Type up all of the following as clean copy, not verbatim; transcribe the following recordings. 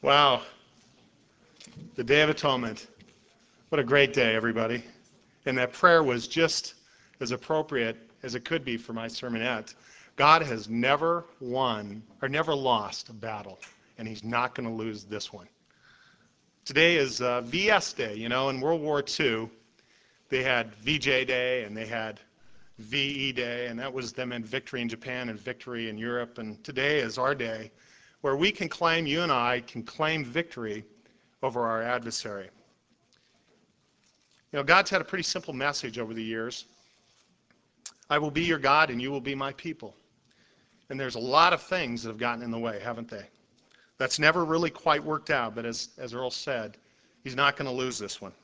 Wow, the Day of Atonement. What a great day, everybody. And that prayer was just as appropriate as it could be for my sermonette. God has never won or never lost a battle, and he's not going to lose this one. Today is VS Day. You know, in World War II, they had VJ Day and they had VE Day, and that was them in victory in Japan and victory in Europe. And today is our day where we can claim, you and I can claim victory over our adversary. You know, God's had a pretty simple message over the years. I will be your God and you will be my people. And there's a lot of things that have gotten in the way, haven't they? That's never really quite worked out, but as Earl said, he's not going to lose this one.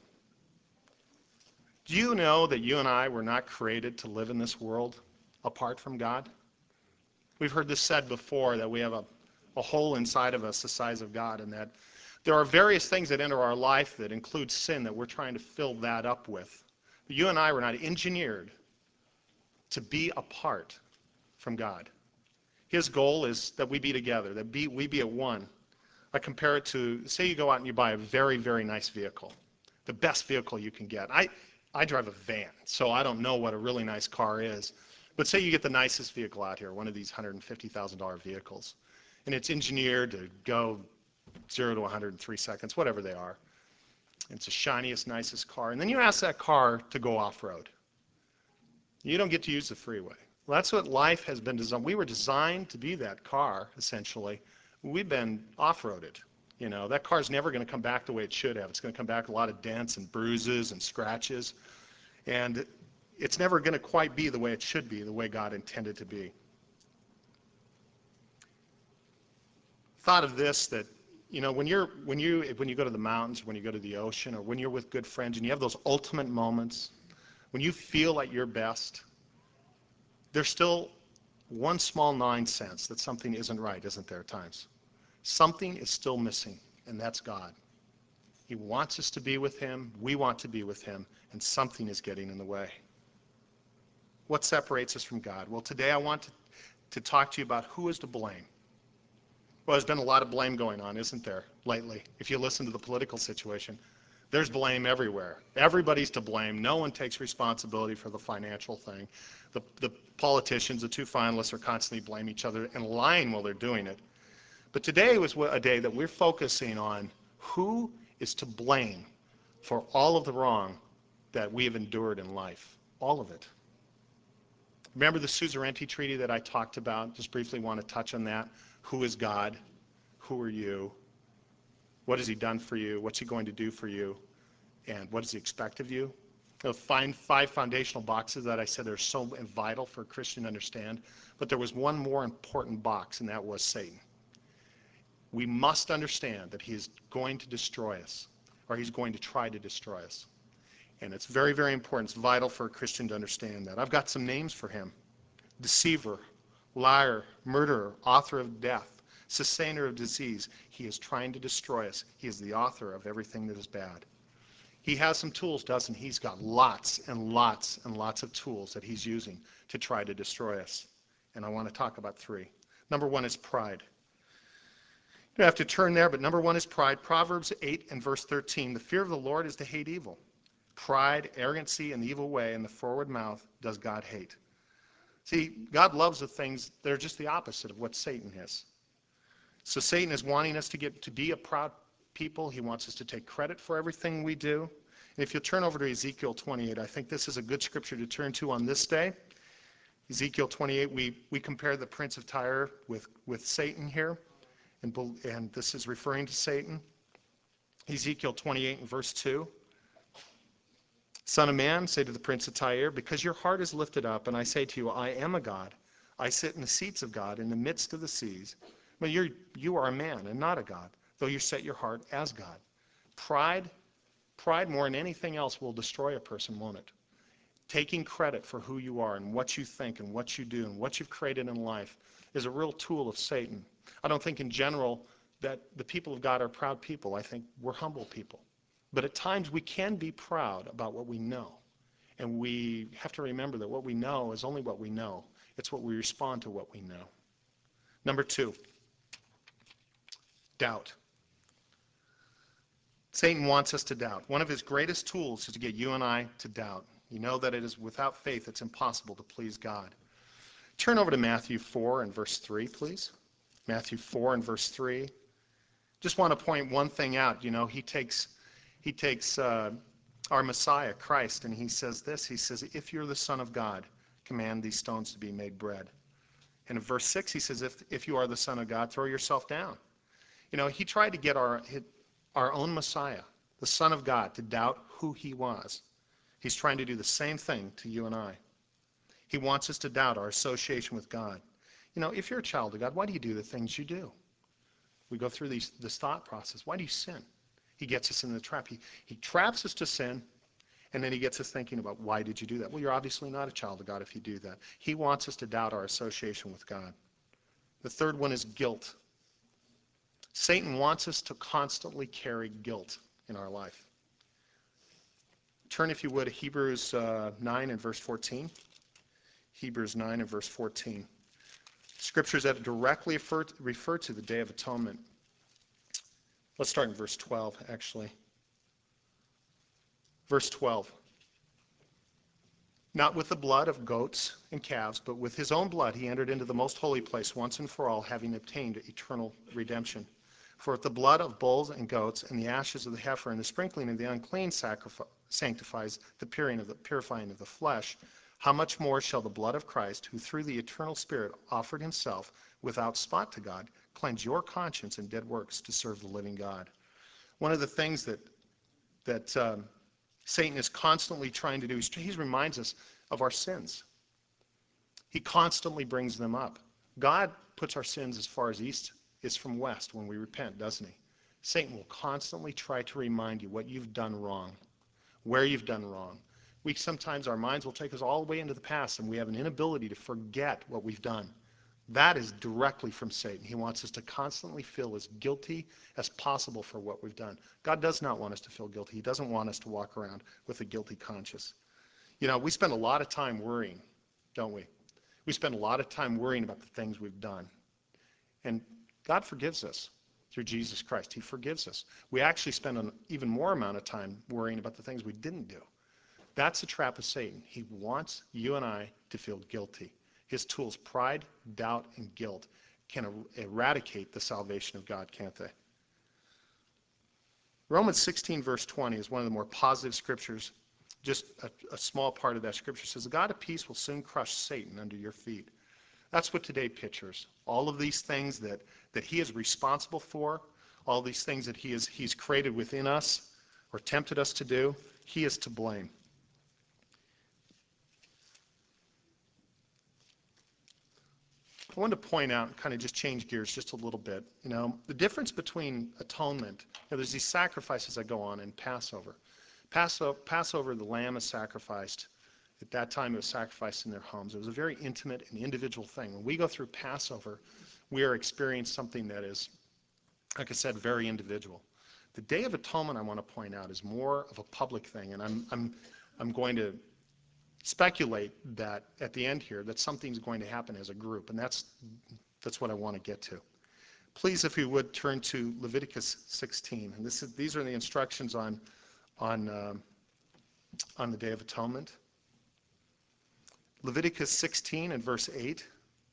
Do you know that you and I were not created to live in this world apart from God? We've heard this said before, that we have a hole inside of us the size of God, and that there are various things that enter our life that include sin that we're trying to fill that up with. But you and I were not engineered to be apart from God. His goal is that we be together, that we be at one. I compare it to, say you go out and you buy a very, very nice vehicle, the best vehicle you can get. I drive a van, so I don't know what a really nice car is. But say you get the nicest vehicle out here, one of these $150,000 vehicles, and it's engineered to go 0 to 100 in 3 seconds, whatever they are. It's the shiniest, nicest car. And then you ask that car to go off-road. You don't get to use the freeway. Well, that's what life has been designed. We were designed to be that car, essentially. We've been off-roaded. You know, that car's never going to come back the way it should have. It's going to come back with a lot of dents and bruises and scratches. And it's never going to quite be the way it should be, the way God intended to be. Thought of this, that you know, when you go to the mountains, when you go to the ocean, or when you're with good friends and you have those ultimate moments, when you feel at your best, there's still one small gnawing sense that something isn't right, isn't there, at times? Something is still missing, and that's God. He wants us to be with him, we want to be with him, and something is getting in the way. What separates us from God? Well, today I want to talk to you about who is to blame. Well, there's been a lot of blame going on, isn't there, lately? If you listen to the political situation, there's blame everywhere. Everybody's to blame. No one takes responsibility for the financial thing. The politicians, the two finalists, are constantly blaming each other and lying while they're doing it. But today was a day that we're focusing on who is to blame for all of the wrong that we have endured in life. All of it. Remember the Suzerainty Treaty that I talked about? Just briefly want to touch on that. Who is God? Who are you? What has he done for you? What's he going to do for you? And what does he expect of you? The five foundational boxes that I said are so vital for a Christian to understand. But there was one more important box, and that was Satan. We must understand that he is going to destroy us, or he's going to try to destroy us. And it's very, very important. It's vital for a Christian to understand that. I've got some names for him. Deceiver, liar, murderer, author of death, sustainer of disease. He is trying to destroy us. He is the author of everything that is bad. He has some tools, doesn't he? He's got lots and lots and lots of tools that he's using to try to destroy us. And I want to talk about 3. Number 1 is pride. You don't have to turn there, but number 1 is pride. Proverbs 8 and verse 13. The fear of the Lord is to hate evil. Pride, arrogancy, and the evil way, and the forward mouth does God hate. See, God loves the things that are just the opposite of what Satan is. So Satan is wanting us to be a proud people. He wants us to take credit for everything we do. And if you'll turn over to Ezekiel 28, I think this is a good scripture to turn to on this day. Ezekiel 28, we compare the prince of Tyre with Satan here, and this is referring to Satan. Ezekiel 28 and verse 2. Son of man, say to the prince of Tyre, because your heart is lifted up, and I say to you, I am a God. I sit in the seats of God in the midst of the seas. But you are a man and not a God, though you set your heart as God. Pride more than anything else will destroy a person, won't it? Taking credit for who you are and what you think and what you do and what you've created in life is a real tool of Satan. I don't think in general that the people of God are proud people. I think we're humble people. But at times we can be proud about what we know. And we have to remember that what we know is only what we know. It's what we respond to what we know. Number 2, doubt. Satan wants us to doubt. One of his greatest tools is to get you and I to doubt. You know that it is without faith it's impossible to please God. Turn over to Matthew 4 and verse 3, please. Matthew 4 and verse 3. Just want to point one thing out. You know, he takes our Messiah, Christ, and he says this. He says, if you're the Son of God, command these stones to be made bread. And in verse 6, he says, if you are the Son of God, throw yourself down. You know, he tried to get our own Messiah, the Son of God, to doubt who he was. He's trying to do the same thing to you and I. He wants us to doubt our association with God. You know, if you're a child of God, why do you do the things you do? We go through this thought process. Why do you sin? He gets us in the trap. He traps us to sin, and then he gets us thinking about, why did you do that? Well, you're obviously not a child of God if you do that. He wants us to doubt our association with God. The third one is guilt. Satan wants us to constantly carry guilt in our life. Turn, if you would, to Hebrews 9 and verse 14. Hebrews 9 and verse 14. Scriptures that directly refer to the Day of Atonement. Let's start in verse 12, actually. Verse 12. Not with the blood of goats and calves, but with his own blood he entered into the most holy place once and for all, having obtained eternal redemption. For if the blood of bulls and goats and the ashes of the heifer and the sprinkling of the unclean sanctifies the purifying of the flesh, how much more shall the blood of Christ, who through the eternal Spirit offered himself without spot to God, cleanse your conscience and dead works to serve the living God? One of the things that Satan is constantly trying to do is he reminds us of our sins. He constantly brings them up. God puts our sins as far as east is from west when we repent, doesn't he? Satan will constantly try to remind you what you've done wrong, where you've done wrong. Sometimes our minds will take us all the way into the past, and we have an inability to forget what we've done. That is directly from Satan. He wants us to constantly feel as guilty as possible for what we've done. God does not want us to feel guilty. He doesn't want us to walk around with a guilty conscience. You know, we spend a lot of time worrying, don't we? We spend a lot of time worrying about the things we've done. And God forgives us through Jesus Christ. He forgives us. We actually spend an even more amount of time worrying about the things we didn't do. That's the trap of Satan. He wants you and I to feel guilty. His tools, pride, doubt, and guilt, can eradicate the salvation of God, can't they? Romans 16, verse 20 is one of the more positive scriptures. Just a small part of that scripture says, the God of peace will soon crush Satan under your feet. That's what today pictures. All of these things that he is responsible for, all these things that he's created within us or tempted us to do, he is to blame. I wanted to point out and kind of just change gears just a little bit. You know, the difference between atonement, there's these sacrifices that go on in Passover. Passover, the lamb is sacrificed. At that time, it was sacrificed in their homes. It was a very intimate and individual thing. When we go through Passover, we are experiencing something that is, like I said, very individual. The Day of Atonement, I want to point out, is more of a public thing, and I'm going to speculate that at the end here that something's going to happen as a group, and that's what I want to get to. Please, if you would, turn to Leviticus 16, and these are the instructions on the Day of Atonement. Leviticus 16 and verse 8.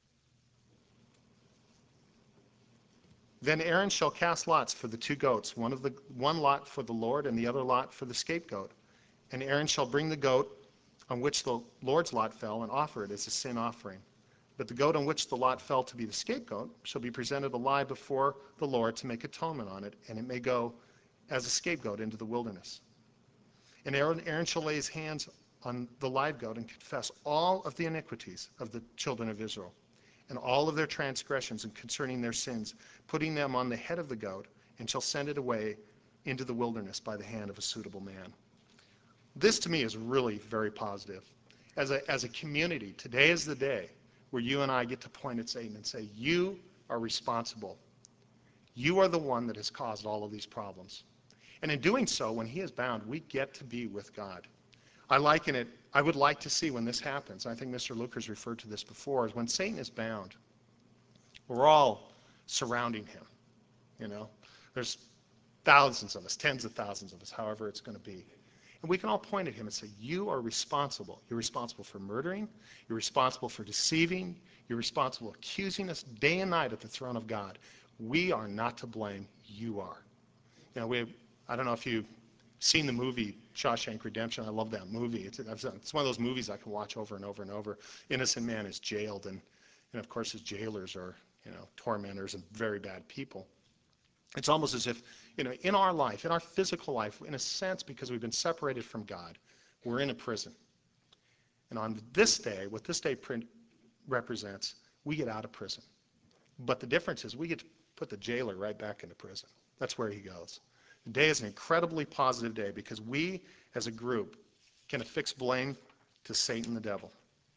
Then Aaron shall cast lots for the two goats, one lot for the Lord and the other lot for the scapegoat. And Aaron shall bring the goat on which the Lord's lot fell and offer it as a sin offering. But the goat on which the lot fell to be the scapegoat shall be presented alive before the Lord to make atonement on it, and it may go as a scapegoat into the wilderness. And Aaron shall lay his hands on the live goat and confess all of the iniquities of the children of Israel and all of their transgressions and concerning their sins, putting them on the head of the goat, and shall send it away into the wilderness by the hand of a suitable man. This to me is really very positive. As a community, today is the day where you and I get to point at Satan and say, you are responsible. You are the one that has caused all of these problems. And in doing so, when he is bound, we get to be with God. I would like to see when this happens, I think Mr. Luker's referred to this before, is when Satan is bound, we're all surrounding him. You know, there's Thousands of us, tens of thousands of us, however it's going to be. And we can all point at him and say, you are responsible. You're responsible for murdering. You're responsible for deceiving. You're responsible for accusing us day and night at the throne of God. We are not to blame. You are. You know, I don't know if you've seen the movie Shawshank Redemption. I love that movie. It's one of those movies I can watch over and over and over. Innocent man is jailed, and of course his jailers are, tormentors and very bad people. It's almost as if, in our life, in our physical life, in a sense, because we've been separated from God, we're in a prison. And on this day, what this day represents, we get out of prison. But the difference is we get to put the jailer right back into prison. That's where he goes. Today is an incredibly positive day because we, as a group, can affix blame to Satan the devil.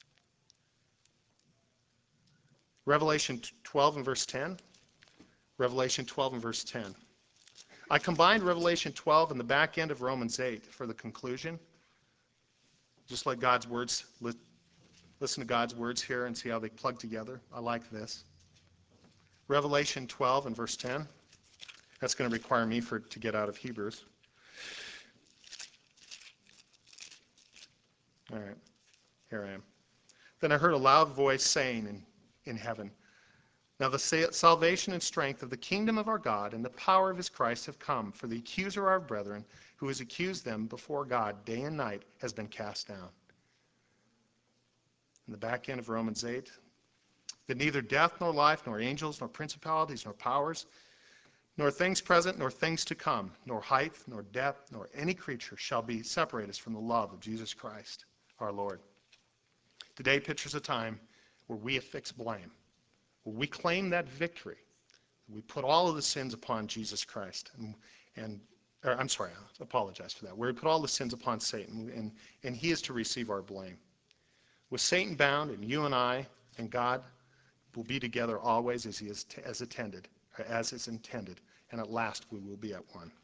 Revelation 12 and verse 10. Revelation 12 and verse 10. I combined Revelation 12 and the back end of Romans 8 for the conclusion. Just like God's words, listen to God's words here and see how they plug together. I like this. Revelation 12 and verse 10. That's going to require me to get out of Hebrews. All right, here I am. Then I heard a loud voice saying in heaven, now the salvation and strength of the kingdom of our God and the power of his Christ have come, for the accuser of our brethren, who has accused them before God day and night, has been cast down. In the back end of Romans 8, that neither death nor life, nor angels, nor principalities, nor powers, nor things present, nor things to come, nor height, nor depth, nor any creature shall be separate us from the love of Jesus Christ, our Lord. Today pictures a time where we affix blame, where we claim that victory. We put all of the sins upon Jesus Christ. I apologize for that. Where we put all the sins upon Satan, and he is to receive our blame. With Satan bound, and you and I and God will be together always as is intended, and at last we will be at one.